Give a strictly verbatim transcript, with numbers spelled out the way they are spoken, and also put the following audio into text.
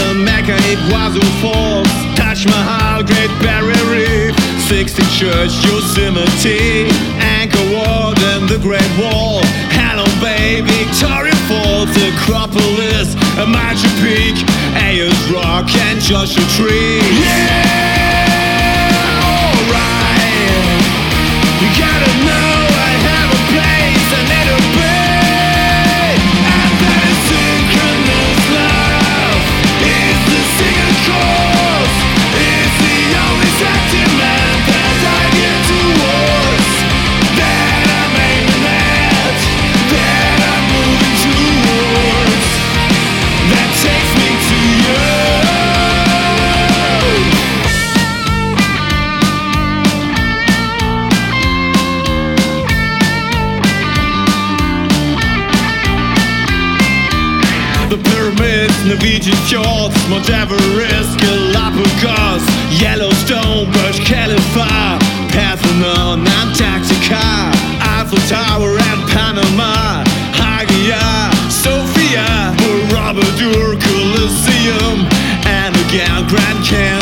Mecca, Iguazu Falls, Taj Mahal, Great Barrier Reef, Sixteenth Church, Yosemite, Angkor Wat and the Great Wall, Halong Bay, Victoria Falls, Acropolis, Machu Peak, Ayers Rock and Joshua Tree. Yeah, alright. You gotta know I have a place I need to be. And that is synchronous love. It's the single course. It's the only sentiment that I get towards. That I'm aiming at. That I'm moving towards. That takes me to you. The pyramids, Norwegian fjords, Mount Everest, Galapagos, Yellowstone, Burj Khalifa, Parthenon, Antarctica, Eiffel Tower and Panama, Hagia Sophia, Borobudur, Colosseum, and again Grand Canyon.